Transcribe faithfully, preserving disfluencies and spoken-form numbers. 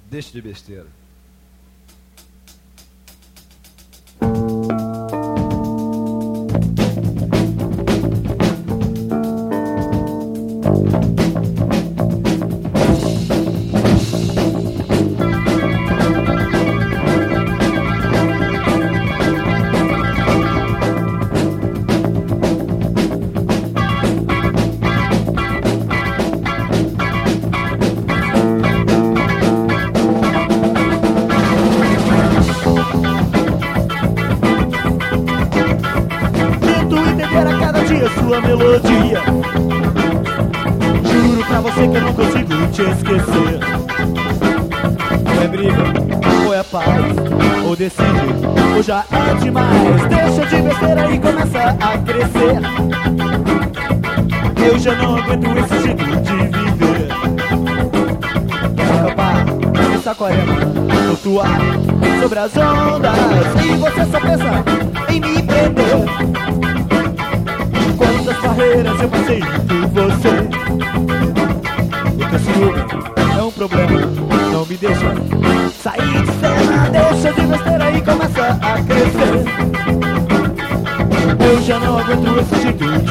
Deixa de besteira. Sua melodia, juro pra você que eu não consigo te esquecer. Ou é briga, ou é paz, ou decide, ou já é demais. Deixa de besteira e começa a crescer. Eu já não aguento esse jeito de viver. Quero acabar, me sacoreando, flutuar sobre as ondas, e você só pensa em me prender. Quantas barreiras eu passei por você. O teu ciúme é um problema, não me deixa sair de cena. Deixa de besteira e começa a crescer. Eu já não aguento esse jeito